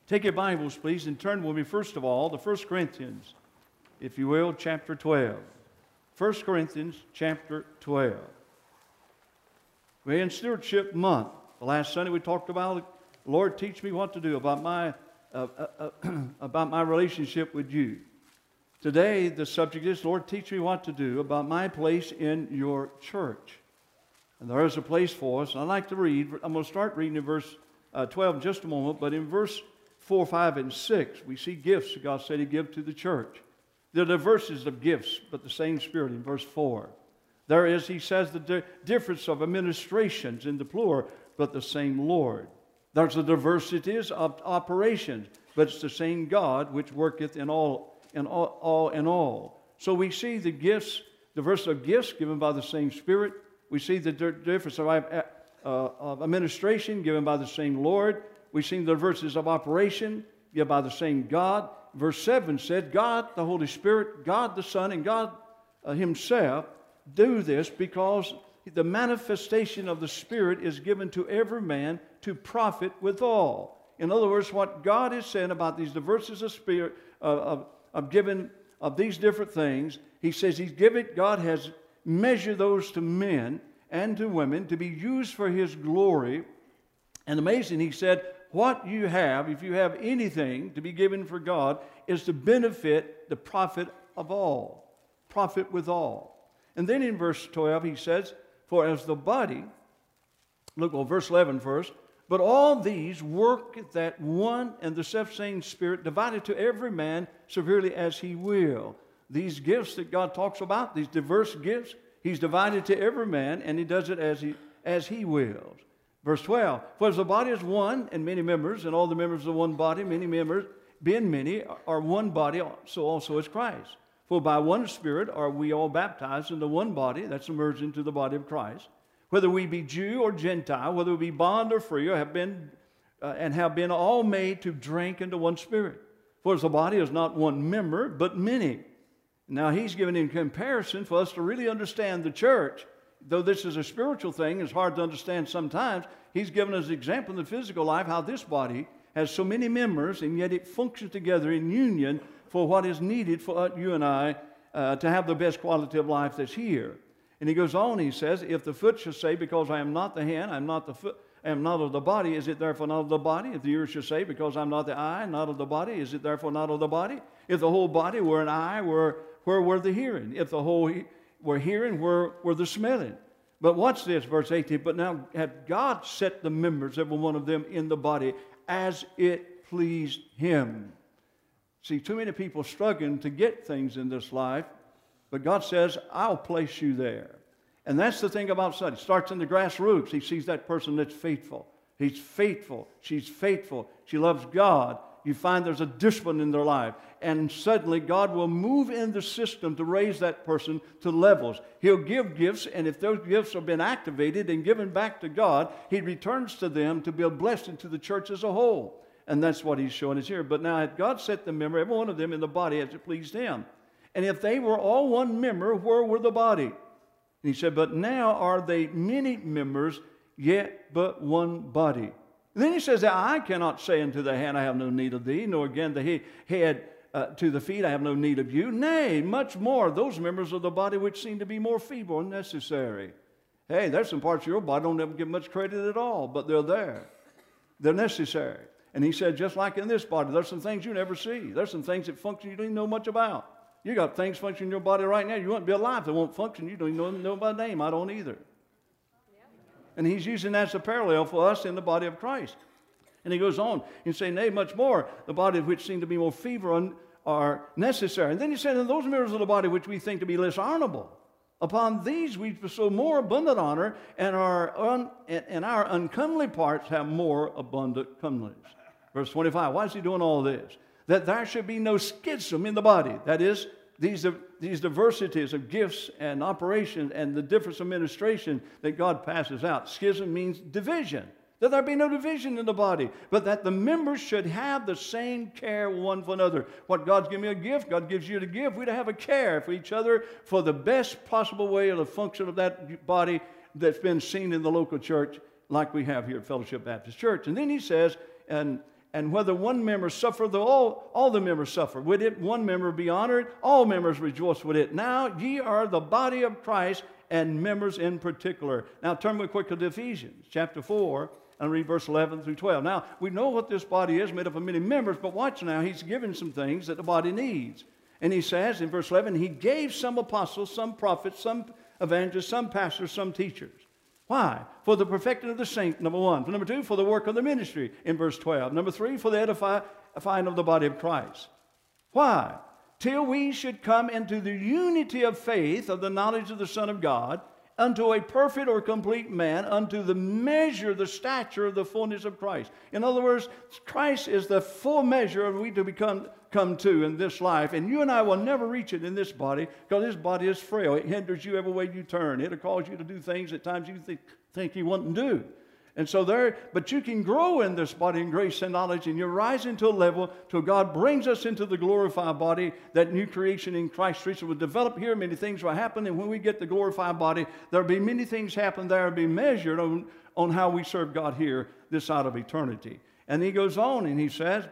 Take your Bibles, please, and turn with me, first of all, to 1 Corinthians, if you will, chapter 12. 1 Corinthians, chapter 12. We're in Stewardship Month. The last Sunday we talked about, Lord, teach me what to do about my relationship with you. Today, the subject is, Lord, teach me what to do about my place in your church. And there is a place for us. And I'd like to read. I'm going to start reading in verse 12 in just a moment. But in verse 4, 5, and 6, we see gifts that God said He give to the church. There are diversities of gifts, but the same Spirit in verse 4. There is, he says, the difference of administrations in the plural, but the same Lord. There's the diversities of operations, but it's the same God which worketh in all. So we see the gifts, diversity of gifts given by the same Spirit. We see the difference of administration given by the same Lord. We see the diversities of operation given by the same God. Verse 7 said, God, the Holy Spirit, God the Son, and God Himself do this because the manifestation of the Spirit is given to every man to profit withal. In other words, what God is saying about these diversities of spirit, of giving of these different things, He says He's given, God has measured those to men and to women to be used for His glory. And amazing, He said, what you have, if you have anything to be given for God, is to benefit the profit of all. Profit with all. And then in verse 12 he says, for as the body, look at verse 11 first, but all these work at that one and the selfsame Spirit, divided to every man severely as he will. These gifts that God talks about, these diverse gifts, He's divided to every man, and He does it as he wills. Verse 12, for as the body is one and many members, and all the members of one body, many members, being many, are one body, so also is Christ. For by one Spirit are we all baptized into one body, that's emerged into the body of Christ. Whether we be Jew or Gentile, whether we be bond or free, or have been all made to drink into one Spirit. For as the body is not one member, but many. Now He's given in comparison for us to really understand the church. Though this is a spiritual thing, it's hard to understand sometimes. He's given us an example in the physical life how this body has so many members, and yet it functions together in union for what is needed for you and I to have the best quality of life that's here. And he goes on, he says, if the foot shall say, because I am not the hand, I am not the foot, I am not of the body, is it therefore not of the body? If the ear shall say, because I am not the eye, not of the body, is it therefore not of the body? If the whole body were an eye, where were the hearing? If the whole were hearing, where were the smelling? But watch this, verse 18, but now had God set the members, every one of them, in the body as it pleased Him. See, too many people struggling to get things in this life, but God says, I'll place you there. And that's the thing about study. It starts in the grassroots. He sees that person that's faithful. He's faithful. She's faithful. She loves God. You find there's a discipline in their life. And suddenly God will move in the system to raise that person to levels. He'll give gifts, and if those gifts have been activated and given back to God, He returns to them to be a blessing to the church as a whole. And that's what He's showing us here. But now had God set the member, every one of them, in the body as it pleased Him. And if they were all one member, where were the body? And He said, but now are they many members, yet but one body. And then He says, the eye cannot say unto the hand, I have no need of thee, nor again the head to the feet, I have no need of you. Nay, much more, those members of the body which seem to be more feeble and necessary. Hey, there's some parts of your body don't ever get much credit at all, but they're there. They're necessary. And He said, just like in this body, there's some things you never see. There's some things that function you don't even know much about. You got things functioning in your body right now. You wouldn't be alive. They won't function. You don't even know by name. I don't either. And He's using that as a parallel for us in the body of Christ. And He goes on and saying, nay, much more, the body which seem to be more feeble are necessary. And then He said, and those members of the body which we think to be less honorable, upon these we bestow more abundant honor, and our uncomely parts have more abundant comeliness. Verse 25, why is He doing all this? That there should be no schism in the body. That is, these diversities of gifts and operations and the difference of administration that God passes out. Schism means division. That there be no division in the body, but that the members should have the same care one for another. What God's given me a gift, God gives you to give. We're to have a care for each other for the best possible way of the function of that body that's been seen in the local church like we have here at Fellowship Baptist Church. And then He says, and And whether one member suffer, though all the members suffer. Would it one member be honored? All members rejoice with it. Now ye are the body of Christ, and members in particular. Now turn with quickly to Ephesians chapter 4 and read verse 11 through 12. Now we know what this body is, made up of many members, but watch now, he's given some things that the body needs. And he says in verse 11, he gave some apostles, some prophets, some evangelists, some pastors, some teachers. Why? For the perfecting of the saint, number one. Number two, for the work of the ministry, in verse 12. Number three, for the edifying of the body of Christ. Why? Till we should come into the unity of faith, of the knowledge of the Son of God, unto a perfect or complete man, unto the measure, the stature of the fullness of Christ. In other words, Christ is the full measure of we to come to in this life. And you and I will never reach it in this body, because this body is frail. It hinders you every way you turn. It'll cause you to do things at times you think you wouldn't do. And so but you can grow in this body in grace and knowledge, and you rise into a level till God brings us into the glorified body, that new creation in Christ Jesus will develop here. Many things will happen, and when we get the glorified body, there'll be many things happen there, will be measured on how we serve God here this side of eternity. And he goes on and he says,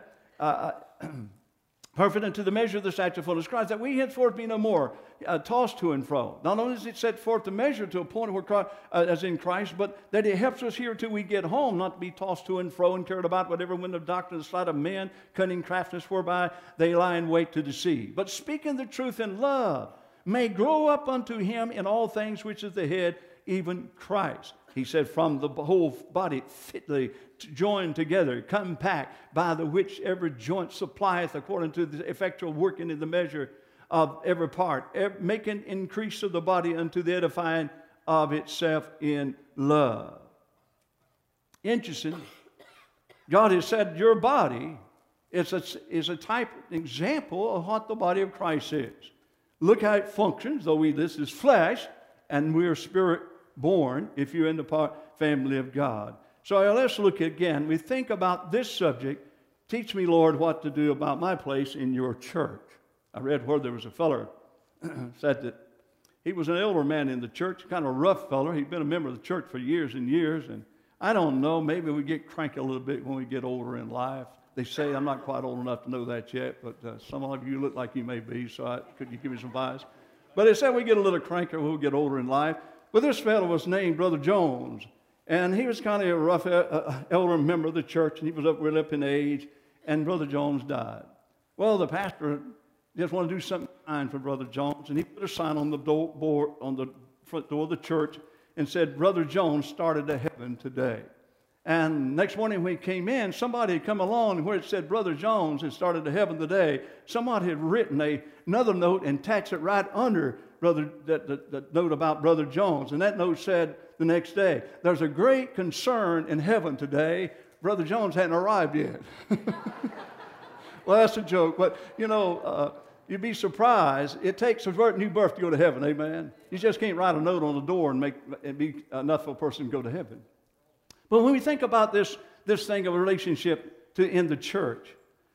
perfect unto the measure of the stature of fullness of Christ, that we henceforth be no more tossed to and fro. Not only is it set forth to measure to a point where Christ, as in Christ, but that it helps us here till we get home, not to be tossed to and fro and carried about whatever wind of doctrine, the sleight of men, cunning craftiness whereby they lie in wait to deceive. But speaking the truth in love, may grow up unto him in all things which is the head, even Christ. He said, from the whole body fitly joined together, compact, by the which every joint supplieth according to the effectual working in the measure of every part, making increase of the body unto the edifying of itself in love. Interesting. God has said your body is a type, example of what the body of Christ is. Look how it functions, though this is flesh, and we're spirit born if you're in the family of God. So let's look again. We think about this subject. Teach me, Lord, what to do about my place in your church. I read where there was a feller said that he was an elder man in the church, kind of a rough feller. He'd been a member of the church for years and years, and I don't know, maybe we get cranky a little bit when we get older in life. They say I'm not quite old enough to know that yet, but some of you look like you may be, so could you give me some advice? But they said we get a little crankier when we get older in life. But this fellow was named Brother Jones, and he was kind of a rough elder member of the church, and he was really up in age, and Brother Jones died. Well, the pastor just wanted to do something kind for Brother Jones, and he put a sign on the board on the front door of the church and said, Brother Jones started to heaven today. And next morning when he came in, somebody had come along where it said Brother Jones had started to heaven today. Somebody had written another note and attached it right under that note about Brother Jones. And that note said the next day, there's a great concern in heaven today. Brother Jones hadn't arrived yet. Well, that's a joke, but you'd be surprised. It takes a new birth to go to heaven, amen? You just can't write a note on the door and make it be enough for a person to go to heaven. But when we think about this thing of a relationship in the church,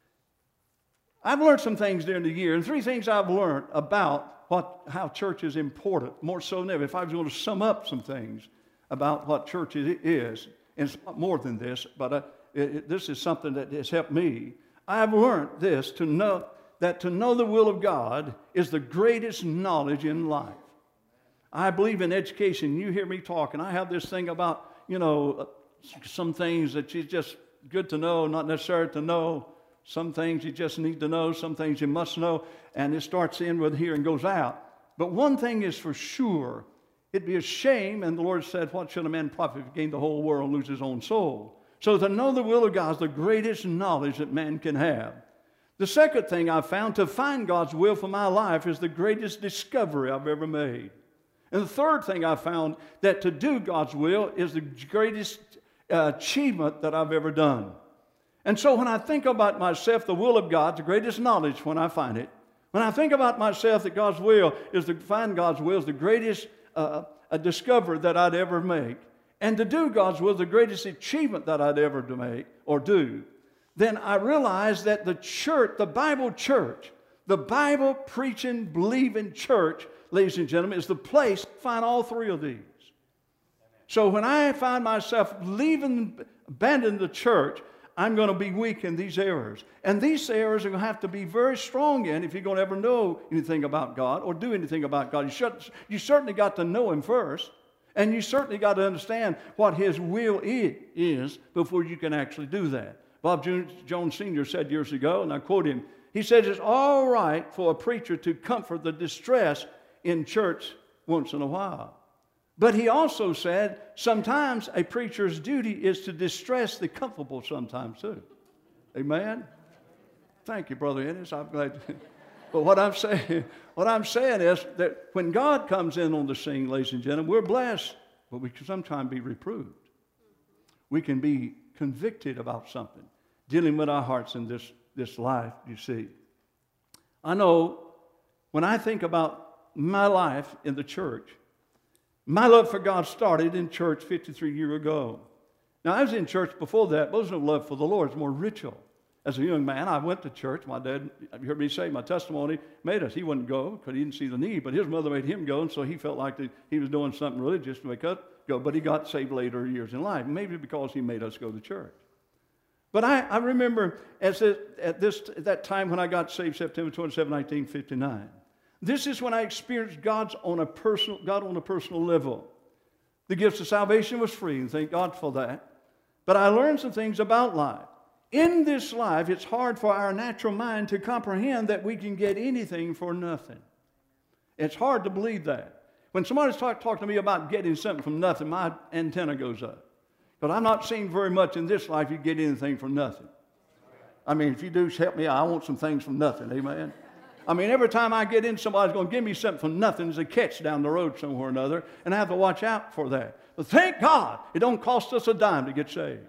I've learned some things during the year, and three things I've learned about how church is important, more so than ever. If I was going to sum up some things about what church is, and it's more than this, but this is something that has helped me. I've learned this, to know the will of God is the greatest knowledge in life. I believe in education. You hear me talk, and I have this thing about, some things that you just good to know, not necessary to know. Some things you just need to know, some things you must know, and it starts in with here and goes out. But one thing is for sure, it'd be a shame, and the Lord said, what should a man profit if he gain the whole world and lose his own soul? So to know the will of God is the greatest knowledge that man can have. The second thing I've found, to find God's will for my life is the greatest discovery I've ever made. And the third thing I found, that to do God's will is the greatest achievement that I've ever done. And so when I think about myself, the will of God, the greatest knowledge when I find it. When I think about myself, that God's will is to find God's will is the greatest discovery that I'd ever make. And to do God's will is the greatest achievement that I'd ever make or do. Then I realized that the church, the Bible church, the Bible preaching, believing church, ladies and gentlemen, is the place to find all three of these. So when I find myself abandoning the church, I'm going to be weak in these areas. And these areas are going to have to be very strong in if you're going to ever know anything about God or do anything about God. You certainly got to know Him first. And you certainly got to understand what His will is before you can actually do that. Bob Jones Sr. said years ago, and I quote him, he says, it's all right for a preacher to comfort the distressed in church once in a while. But he also said, sometimes a preacher's duty is to distress the comfortable sometimes too. Amen? Thank you, Brother Ennis. I'm glad. But what I'm saying is that when God comes in on the scene, ladies and gentlemen, we're blessed, but we can sometimes be reproved. We can be convicted about something, dealing with our hearts in this life, you see. I know when I think about my life in the church, my love for God started in church 53 years ago. Now, I was in church before that, but it wasn't no love for the Lord. It was more ritual. As a young man, I went to church. My dad, you heard me say, my testimony made us. He wouldn't go because he didn't see the need, but his mother made him go, and so he felt like he was doing something religious to make us go, but he got saved later years in life, maybe because he made us go to church. But I remember at that time when I got saved, September 27, 1959, this is when I experienced God on a personal level. The gifts of salvation was free, and thank God for that. But I learned some things about life. In this life, it's hard for our natural mind to comprehend that we can get anything for nothing. It's hard to believe that. When somebody's talking to me about getting something from nothing, my antenna goes up. But I'm not seeing very much in this life you get anything from nothing. I mean, if you do, help me out. I want some things from nothing. Amen? I mean, every time I get in, somebody's going to give me something from nothing. There's a catch down the road somewhere or another, and I have to watch out for that. But thank God, it don't cost us a dime to get saved.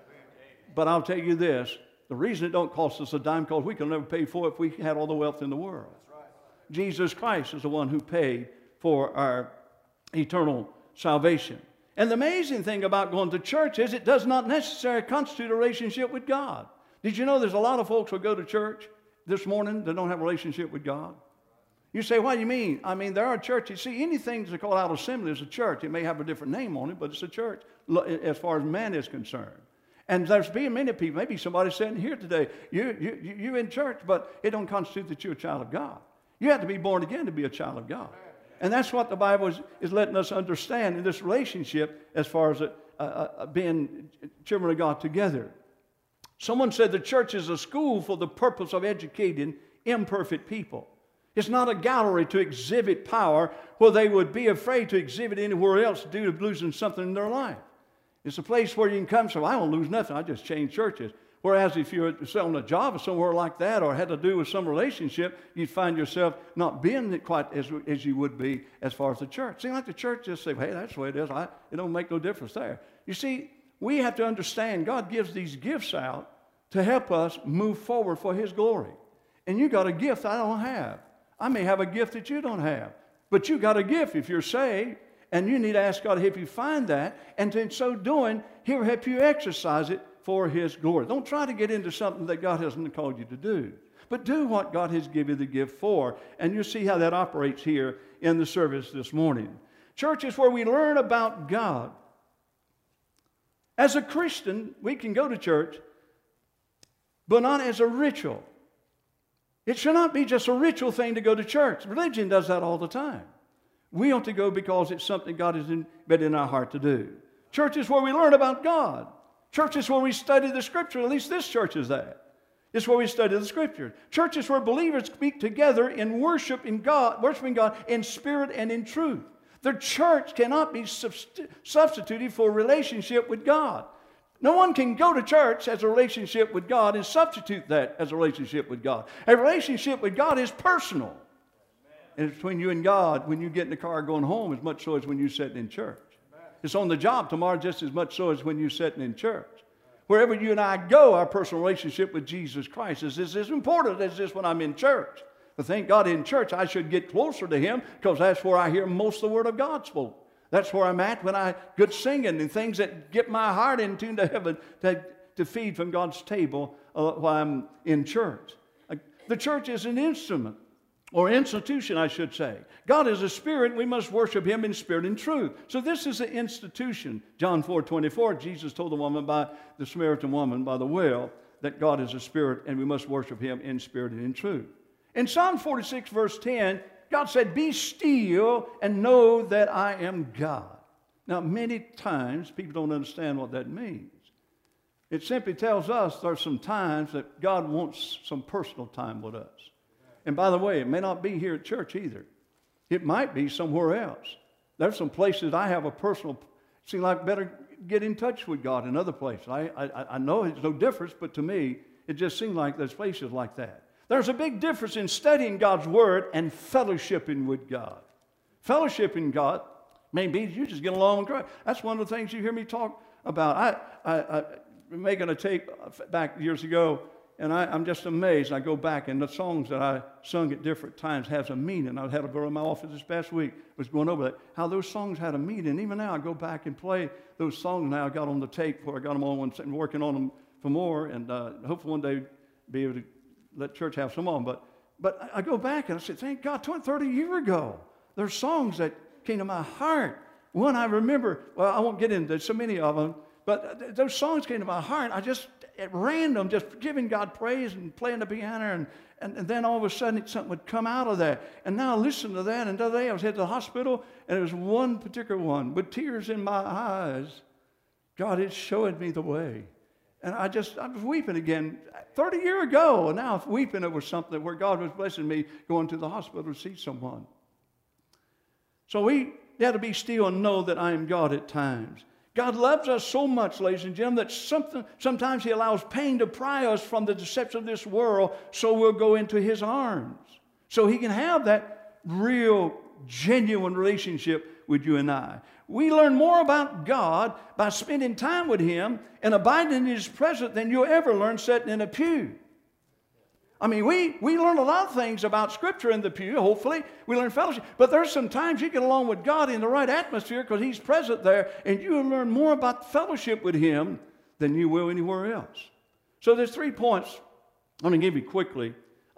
But I'll tell you this, the reason it don't cost us a dime, because we can never pay for it if we had all the wealth in the world. Jesus Christ is the one who paid for our eternal salvation. And the amazing thing about going to church is it does not necessarily constitute a relationship with God. Did you know there's a lot of folks who go to church this morning that don't have a relationship with God? You say, what do you mean? I mean, there are churches. See, anything that's called out assembly is a church. It may have a different name on it, but it's a church as far as man is concerned. And there's been many people, maybe somebody sitting here today, you're in church, but it don't constitute that you're a child of God. You have to be born again to be a child of God. And that's what the Bible is letting us understand in this relationship as far as being children of God together. Someone said the church is a school for the purpose of educating imperfect people. It's not a gallery to exhibit power where they would be afraid to exhibit anywhere else due to losing something in their life. It's a place where you can come and say, well, I don't lose nothing. I just change churches. Whereas if you're on a job or somewhere like that or had to do with some relationship, you'd find yourself not being quite as you would be as far as the church. Seems like the church just say, hey, that's the way it is. It don't make no difference there. You see, we have to understand God gives these gifts out to help us move forward for His glory. And you got a gift I don't have. I may have a gift that you don't have. But you got a gift if you're saved. And you need to ask God to help you find that. And in so doing, He'll help you exercise it for His glory. Don't try to get into something that God hasn't called you to do. But do what God has given you the gift for. And you'll see how that operates here in the service this morning. Church is where we learn about God. As a Christian, we can go to church, but not as a ritual. It should not be just a ritual thing to go to church. Religion does that all the time. We ought to go because it's something God has embedded in our heart to do. Church is where we learn about God. Church is where we study the Scripture. At least this church is that. It's where we study the Scripture. Church is where believers meet together in worshiping God in spirit and in truth. The church cannot be substituted for a relationship with God. No one can go to church as a relationship with God and substitute that as a relationship with God. A relationship with God is personal. And it's between you and God when you get in the car going home as much so as when you're sitting in church. It's on the job tomorrow just as much so as when you're sitting in church. Wherever you and I go, our personal relationship with Jesus Christ is as important as this when I'm in church. But thank God in church I should get closer to Him because that's where I hear most of the Word of God spoke. That's where I'm at when I get singing and things that get my heart in tune to heaven to feed from God's table while I'm in church. The church is an instrument or institution, I should say. God is a spirit. We must worship him in spirit and truth. So this is an institution. John 4:24, Jesus told the Samaritan woman by the well that God is a spirit and we must worship him in spirit and in truth. In Psalm 46, verse 10, God said, "Be still and know that I am God." Now, many times people don't understand what that means. It simply tells us there's some times that God wants some personal time with us. And by the way, it may not be here at church either. It might be somewhere else. There's some places I have a personal, seem like better get in touch with God in other places. I know it's no difference, but to me, it just seems like there's places like that. There's a big difference in studying God's Word and fellowshipping with God. Fellowshipping God may be you just get along with Christ. That's one of the things you hear me talk about. I making a tape back years ago, and I'm just amazed. I go back, and the songs that I sung at different times has a meaning. I had a girl in my office this past week was going over that, how those songs had a meaning. Even now, I go back and play those songs now I got on the tape where I got them on and working on them for more, and hopefully one day be able to let church have some on. But I go back and I say, thank God, 20, 30 years ago, there's songs that came to my heart. One I remember, well, I won't get into so many of them, but those songs came to my heart. I just, at random, just giving God praise and playing the piano, and then all of a sudden something would come out of that. And now I listen to that, and the other day I was headed to the hospital, and it was one particular one, with tears in my eyes. God is showing me the way. And I was weeping again 30 years ago, and now I'm weeping over something where God was blessing me going to the hospital to see someone. So we got to be still and know that I am God at times. God loves us so much, ladies and gentlemen, that sometimes he allows pain to pry us from the deception of this world so we'll go into his arms. So he can have that real, genuine relationship with you and I. We learn more about God by spending time with him and abiding in his presence than you'll ever learn sitting in a pew. I mean, we learn a lot of things about Scripture in the pew, hopefully. We learn fellowship. But there's some times you get along with God in the right atmosphere because he's present there, and you will learn more about fellowship with him than you will anywhere else. So there's 3 points I'm going to give you quickly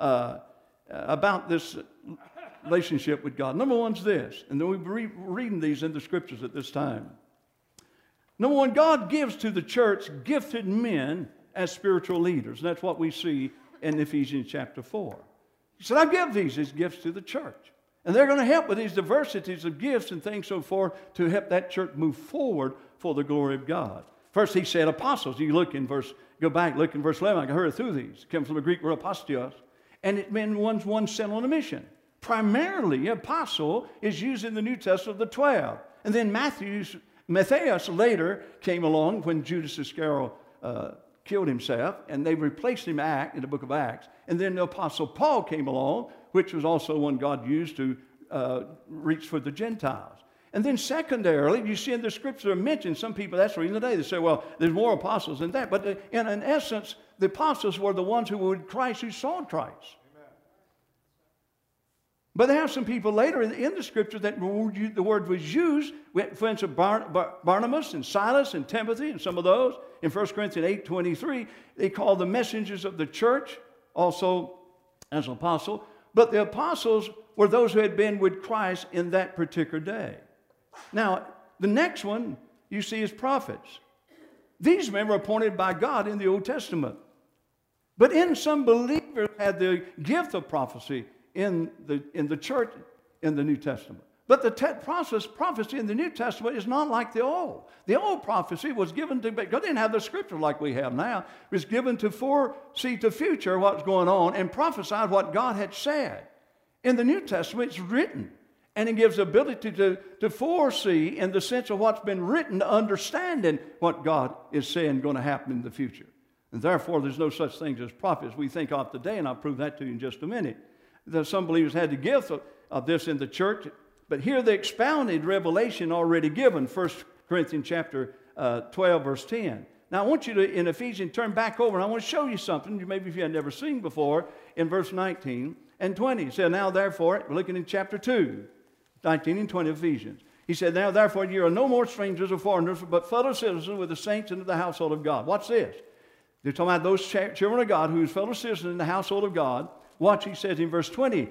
about this relationship with God. Number one's this, and then we'll be reading these in the Scriptures at this time. Number one, God gives to the church gifted men as spiritual leaders. And that's what we see in Ephesians chapter 4. He said, I give these as gifts to the church. And they're going to help with these diversities of gifts and things so forth to help that church move forward for the glory of God. First, he said apostles. You look in verse 11. I can hurry through these. It comes from the Greek word apostios. And it means one sent on a mission. Primarily, apostle is used in the New Testament of the 12. And then Matthias later came along when Judas Iscariot killed himself, and they replaced him in the book of Acts. And then the Apostle Paul came along, which was also one God used to reach for the Gentiles. And then secondarily, you see in the Scripture mentioned, some people, that's the reason today, they say, well, there's more apostles than that. But in essence, the apostles were the ones who were with Christ, who saw Christ. Amen. But they have some people later in the Scripture that the word was used, for instance, Barnabas and Silas and Timothy and some of those. In 1 Corinthians 8:23, they call the messengers of the church also as apostle. But the apostles were those who had been with Christ in that particular day. Now, the next one you see is prophets. These men were appointed by God in the Old Testament. But some believers had the gift of prophecy in the church in the New Testament. But the prophecy in the New Testament is not like the old. The old prophecy was given to, because they didn't have the Scripture like we have now. It was given to foresee the future, what's going on, and prophesied what God had said. In the New Testament, it's written. And it gives the ability to foresee in the sense of what's been written, understanding what God is saying going to happen in the future. And therefore, there's no such thing as prophets we think of today, and I'll prove that to you in just a minute. Some believers had the gift of this in the church. But here the expounded revelation already given, 1 Corinthians chapter 12, verse 10. Now I want you to, in Ephesians, turn back over, and I want to show you something, maybe if you had never seen before, in verse 19 and 20. He said, now therefore, we're looking in chapter 2, 19 and 20 of Ephesians. He said, now therefore you are no more strangers or foreigners, but fellow citizens with the saints and of the household of God. What's this? They're talking about those children of God whose fellow citizens in the household of God. Watch, he says in verse 20,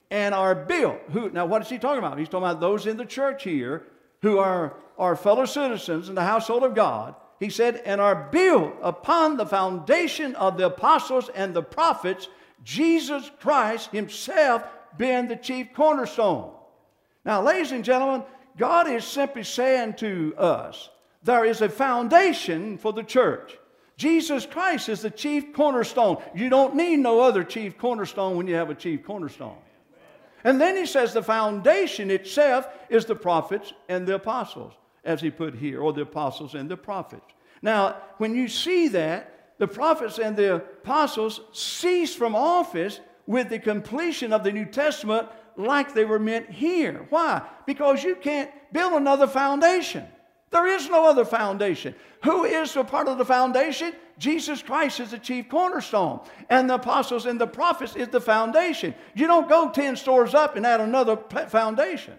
and are built. Now, what is he talking about? He's talking about those in the church here who are fellow citizens in the household of God. He said, and are built upon the foundation of the apostles and the prophets, Jesus Christ himself being the chief cornerstone. Now, ladies and gentlemen, God is simply saying to us, there is a foundation for the church. Jesus Christ is the chief cornerstone. You don't need no other chief cornerstone when you have a chief cornerstone. And then he says the foundation itself is the prophets and the apostles, as he put here, or the apostles and the prophets. Now, when you see that, the prophets and the apostles cease from office with the completion of the New Testament like they were meant here. Why? Because you can't build another foundation. There is no other foundation. Who is a part of the foundation? Jesus Christ is the chief cornerstone. And the apostles and the prophets is the foundation. You don't go 10 stores up and add another foundation.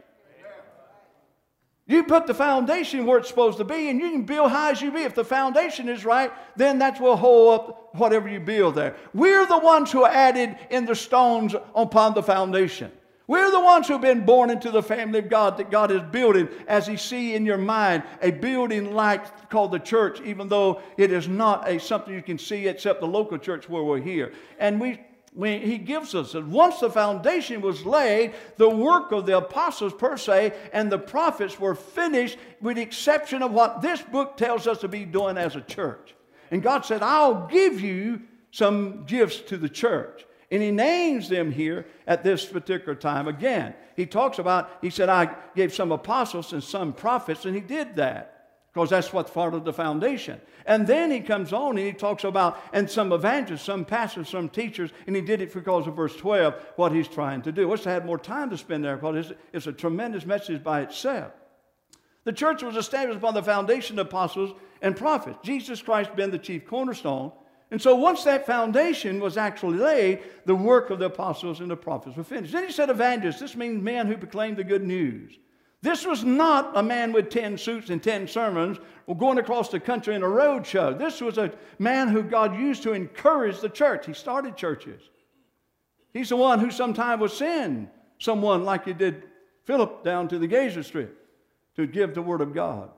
You put the foundation where it's supposed to be, and you can build high as you be. If the foundation is right, then that will hold up whatever you build there. We're the ones who are added in the stones upon the foundation. We're the ones who have been born into the family of God that God is building, as you see in your mind, a building like called the church, even though it is not something you can see except the local church where we're here. And he gives us that once the foundation was laid, the work of the apostles per se and the prophets were finished, with the exception of what this book tells us to be doing as a church. And God said, I'll give you some gifts to the church. And he names them here at this particular time. Again, he said, I gave some apostles and some prophets, and he did that because that's what's part of the foundation. And then he comes on and he talks about, and some evangelists, some pastors, some teachers, and he did it because of verse 12, what he's trying to do. I wish I had more time to spend there because it's a tremendous message by itself. The church was established upon the foundation of apostles and prophets, Jesus Christ being the chief cornerstone. And so once that foundation was actually laid, the work of the apostles and the prophets was finished. Then he said evangelists. This means men who proclaim the good news. This was not a man with 10 suits and 10 sermons or going across the country in a road show. This was a man who God used to encourage the church. He started churches. He's the one who sometime would send someone like he did Philip down to the Gaza Strip to give the word of God.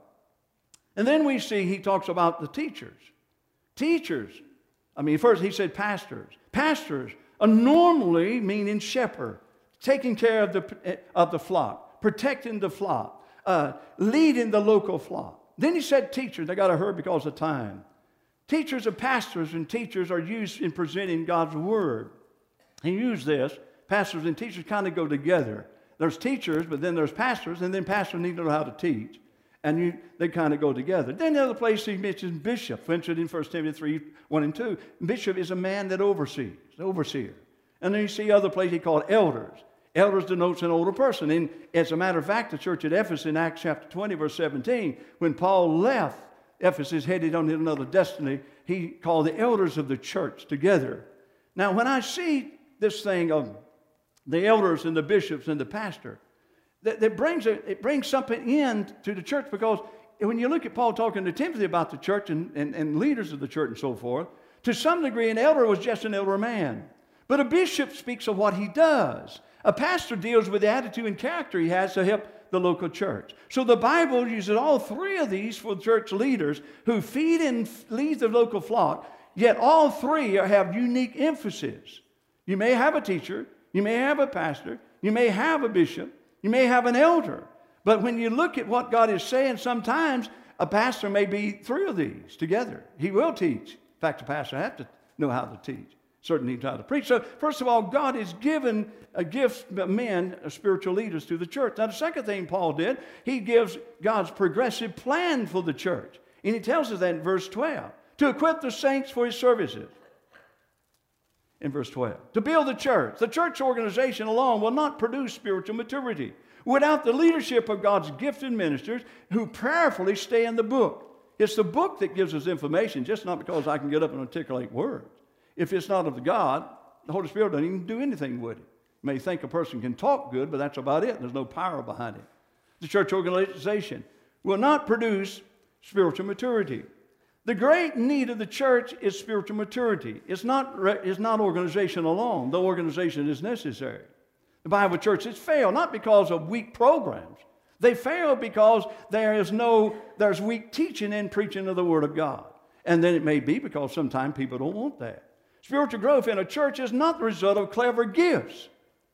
And then we see he talks about the teachers. Teachers. First he said pastors. Pastors normally meaning shepherd, taking care of the flock, protecting the flock, leading the local flock. Then he said teachers. I got to hurry because of time. Teachers and pastors and teachers are used in presenting God's word. He used this. Pastors and teachers kind of go together. There's teachers, but then there's pastors, and then pastors need to know how to teach. And they kind of go together. Then the other place he mentions bishop, mentioned in 1 Timothy 3, 1 and 2. Bishop is a man that oversees, overseer. And then you see other places he called elders. Elders denotes an older person. And as a matter of fact, the church at Ephesus in Acts chapter 20, verse 17, when Paul left Ephesus, headed on another destiny, he called the elders of the church together. Now, when I see this thing of the elders and the bishops and the pastor, it brings something in to the church, because when you look at Paul talking to Timothy about the church and leaders of the church and so forth, to some degree an elder was just an elder man. But a bishop speaks of what he does. A pastor deals with the attitude and character he has to help the local church. So the Bible uses all three of these for church leaders who feed and lead the local flock, yet all three have unique emphasis. You may have a teacher, you may have a pastor, you may have a bishop, you may have an elder. But when you look at what God is saying, sometimes a pastor may be three of these together. He will teach. In fact, a pastor has to know how to teach. Certainly how to preach. So first of all, God has given a gift of men, spiritual leaders to the church. Now the second thing Paul did, he gives God's progressive plan for the church. And he tells us that in verse 12. To equip the saints for his services. In verse 12. To build the church. The church organization alone will not produce spiritual maturity without the leadership of God's gifted ministers who prayerfully stay in the book. It's the book that gives us information, just not because I can get up and articulate words. If it's not of God, the Holy Spirit doesn't even do anything with it. You may think a person can talk good, but that's about it. There's no power behind it. The church organization will not produce spiritual maturity. The great need of the church is spiritual maturity. It's not organization alone, though organization is necessary. The Bible churches fail not because of weak programs. They fail because there's weak teaching and preaching of the Word of God. And then it may be because sometimes people don't want that. Spiritual growth in a church is not the result of clever gifts.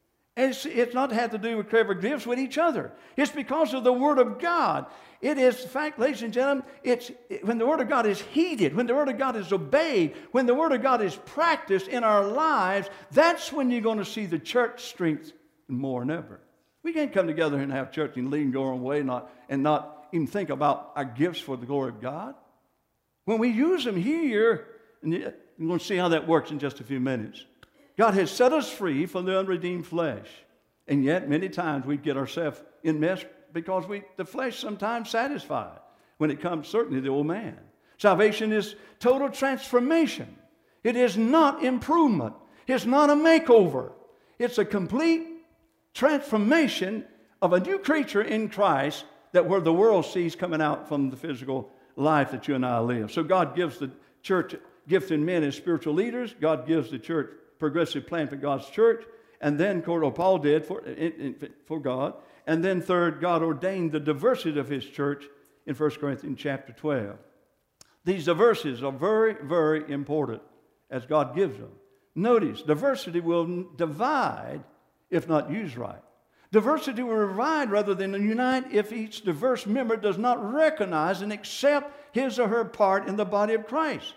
It's not had to do with clever gifts with each other. It's because of the Word of God. It is, in fact, ladies and gentlemen, when the Word of God is heeded, when the Word of God is obeyed, when the Word of God is practiced in our lives, that's when you're going to see the church strength more than ever. We can't come together and have church and lead and go our own way and not even think about our gifts for the glory of God. When we use them here, and you're going to see how that works in just a few minutes. God has set us free from the unredeemed flesh. And yet, many times we get ourselves in mess because the flesh sometimes satisfied when it comes, certainly, to the old man. Salvation is total transformation. It is not improvement. It's not a makeover. It's a complete transformation of a new creature in Christ that where the world sees coming out from the physical life that you and I live. So God gives the church gifted men as spiritual leaders. God gives the church progressive plan for God's church. And then, Paul did for God. And then third, God ordained the diversity of His church in 1 Corinthians chapter 12. These diversities are very, very important as God gives them. Notice, diversity will divide if not used right. Diversity will divide rather than unite if each diverse member does not recognize and accept his or her part in the body of Christ.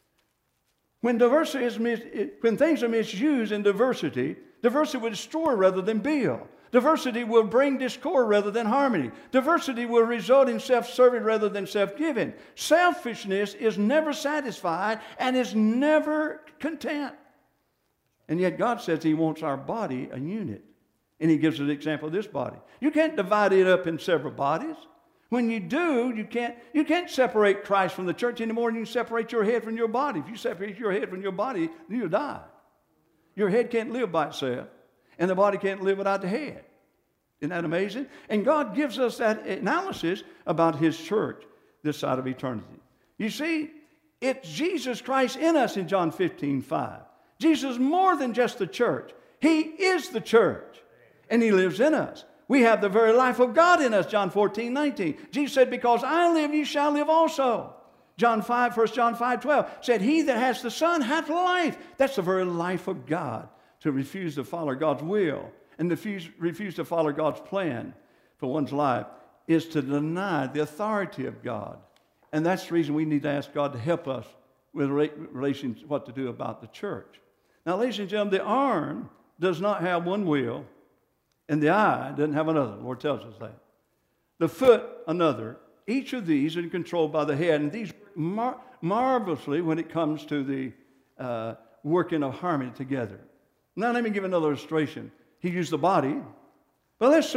When things are misused in diversity, diversity will destroy rather than build. Diversity will bring discord rather than harmony. Diversity will result in self-serving rather than self-giving. Selfishness is never satisfied and is never content. And yet God says He wants our body a unit. And He gives us an example of this body. You can't divide it up in several bodies. When you do, you can't separate Christ from the church any more than you separate your head from your body. If you separate your head from your body, you'll die. Your head can't live by itself, and the body can't live without the head. Isn't that amazing? And God gives us that analysis about His church this side of eternity. You see, it's Jesus Christ in us in John 15:5. Jesus is more than just the church. He is the church, and He lives in us. We have the very life of God in us, John 14:19. Jesus said, because I live, you shall live also. 1 John 5:12 said, he that has the Son hath life. That's the very life of God, to refuse to follow God's will and refuse to follow God's plan for one's life is to deny the authority of God. And that's the reason we need to ask God to help us with relation to what to do about the church. Now, ladies and gentlemen, the arm does not have one will, and the eye doesn't have another. The Lord tells us that. The foot, another. Each of these are controlled by the head, and these work marvelously when it comes to the working of harmony together. Now, let me give another illustration. He used the body, but let's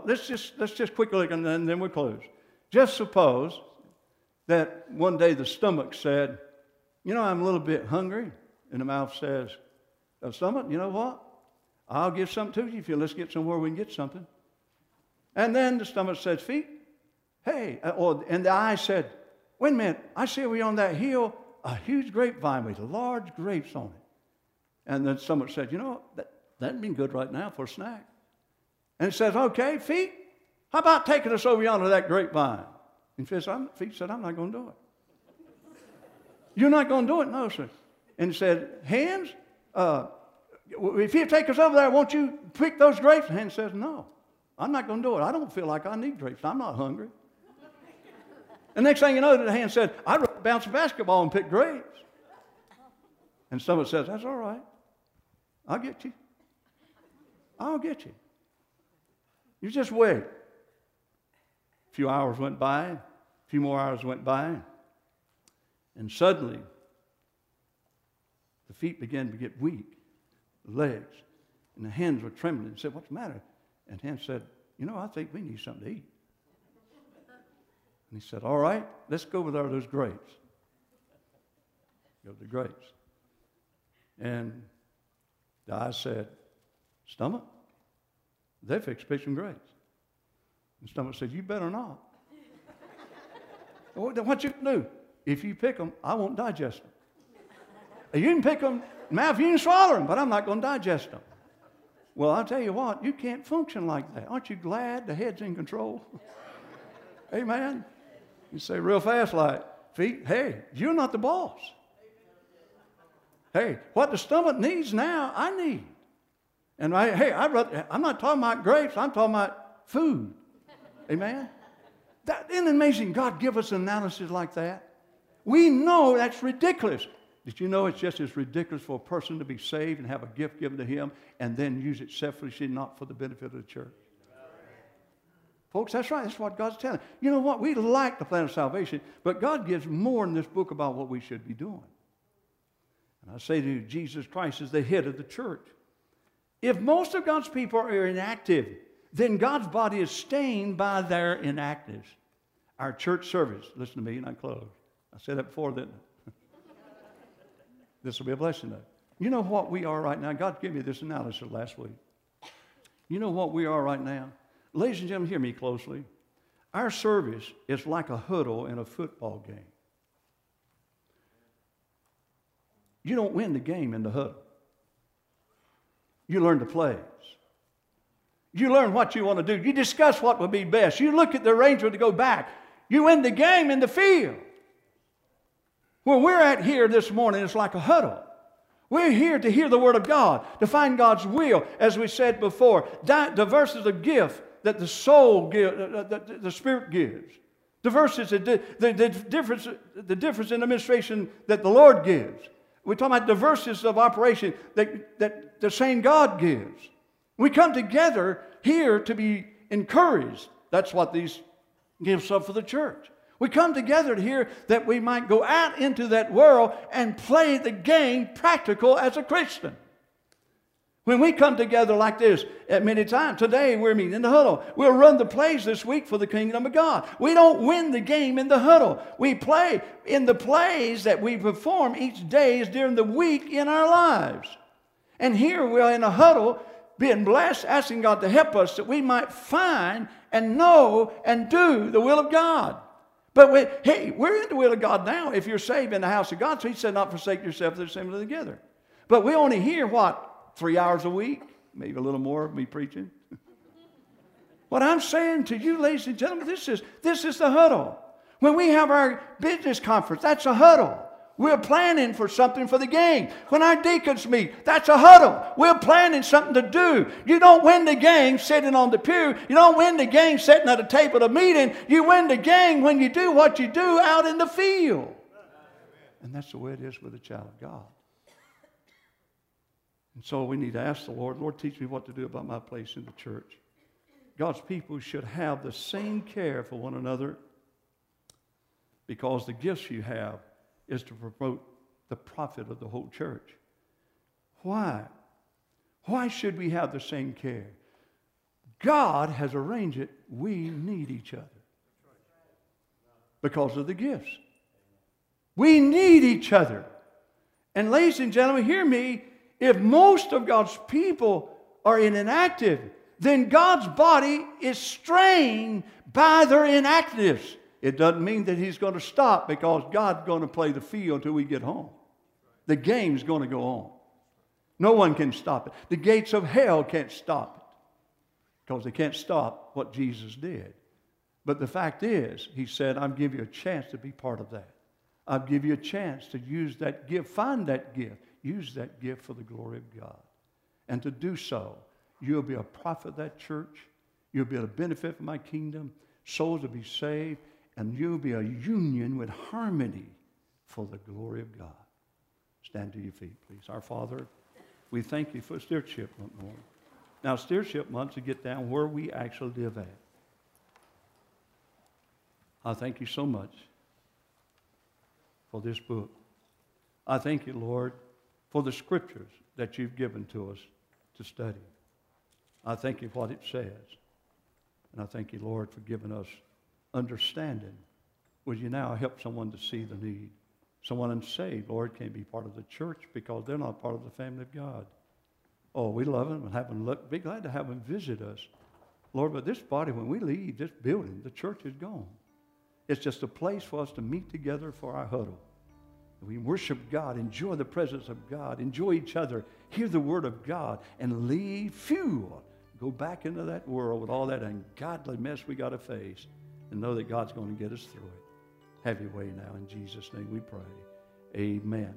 just quickly look, and then we'll close. Just suppose that one day the stomach said, I'm a little bit hungry, and the mouth says, stomach, you know what? I'll give something to you if you let's get somewhere we can get something. And then the stomach says, feet, hey, and the eye said, wait a minute, I see over on that hill a huge grapevine with large grapes on it. And the stomach said, that'd be good right now for a snack. And it says, okay, feet, how about taking us over yonder to that grapevine? And feet said, I'm not going to do it. You're not going to do it? No, sir. And it said, hands, if you take us over there, won't you pick those grapes? And hand says, no, I'm not going to do it. I don't feel like I need grapes. I'm not hungry. The next thing you know, the hand said, I'd rather bounce a basketball and pick grapes. And someone says, that's all right. I'll get you. I'll get you. You just wait. A few hours went by. A few more hours went by. And suddenly, the feet began to get weak. The legs. And the hands were trembling. And said, what's the matter? And the hand said, I think we need something to eat. And he said, all right, let's go with those grapes. Go to the grapes. And the eye said, stomach, they fixed to pick some grapes. And the stomach said, you better not. What you can do? If you pick them, I won't digest them. You can pick them, mouth, you can swallow them, but I'm not going to digest them. Well, I'll tell you what, you can't function like that. Aren't you glad the head's in control? Amen. You say real fast like, feet, hey, you're not the boss. Hey, what the stomach needs now, I need. And I'm not talking about grapes, I'm talking about food. Amen. Isn't it amazing God give us an analysis like that? We know that's ridiculous. Did you know it's just as ridiculous for a person to be saved and have a gift given to him and then use it selfishly, not for the benefit of the church? Folks, that's right. That's what God's telling. You know what? We like the plan of salvation, but God gives more in this book about what we should be doing. And I say to you, Jesus Christ is the head of the church. If most of God's people are inactive, then God's body is stained by their inactiveness. Our church service, listen to me and I close. I said that before, didn't I? This will be a blessing though. You know what we are right now? God gave me this analysis last week. You know what we are right now? Ladies and gentlemen, hear me closely. Our service is like a huddle in a football game. You don't win the game in the huddle. You learn the plays. You learn what you want to do. You discuss what would be best. You look at the arrangement to go back. You win the game in the field. Where we're at here this morning is like a huddle. We're here to hear the Word of God, to find God's will, as we said before. Diverse is a gift that the soul gives, the Spirit gives. Diverse is the difference in administration that the Lord gives. We're talking about diversities of operation that the same God gives. We come together here to be encouraged. That's what these gifts are for the church. We come together here that we might go out into that world and play the game practical as a Christian. When we come together like this at many times, today we're meeting in the huddle. We'll run the plays this week for the kingdom of God. We don't win the game in the huddle. We play in the plays that we perform each day is during the week in our lives. And here we're in a huddle being blessed, asking God to help us that we might find and know and do the will of God. But we're in the will of God now if you're saved in the house of God. So he said, not forsake yourself, they're assembly together. But we only hear what? 3 hours a week? Maybe a little more of me preaching. What I'm saying to you, ladies and gentlemen, this is the huddle. When we have our business conference, that's a huddle. We're planning for something for the game. When our deacons meet, that's a huddle. We're planning something to do. You don't win the game sitting on the pew. You don't win the game sitting at a table at a meeting. You win the game when you do what you do out in the field. And that's the way it is with a child of God. And so we need to ask the Lord, Lord, teach me what to do about my place in the church. God's people should have the same care for one another because the gifts you have is to promote the profit of the whole church. Why? Why should we have the same care? God has arranged it. We need each other because of the gifts. We need each other. And ladies and gentlemen, hear me. If most of God's people are inactive, then God's body is strained by their inactiveness. It doesn't mean that he's going to stop because God's going to play the field until we get home. The game's going to go on. No one can stop it. The gates of hell can't stop it because they can't stop what Jesus did. But the fact is, he said, I'll give you a chance to be part of that. I'll give you a chance to use that gift, find that gift, use that gift for the glory of God. And to do so, you'll be a prophet of that church. You'll be able to benefit from my kingdom. Souls will be saved. And you'll be a union with harmony for the glory of God. Stand to your feet, please. Our Father, we thank you for Stewardship Month, Lord. Now, Stewardship Month to get down where we actually live at. I thank you so much for this book. I thank you, Lord, for the scriptures that you've given to us to study. I thank you for what it says. And I thank you, Lord, for giving us understanding. Would you now help someone to see the need? Someone unsaved, Lord, can't be part of the church because they're not part of the family of God. Oh, we love them and have them be glad to have them visit us. Lord, but this body, when we leave this building, the church is gone. It's just a place for us to meet together for our huddle. We worship God, enjoy the presence of God, enjoy each other, hear the word of God, and leave fuel. Go back into that world with all that ungodly mess we got to face and know that God's going to get us through it. Have your way now. In Jesus' name we pray. Amen.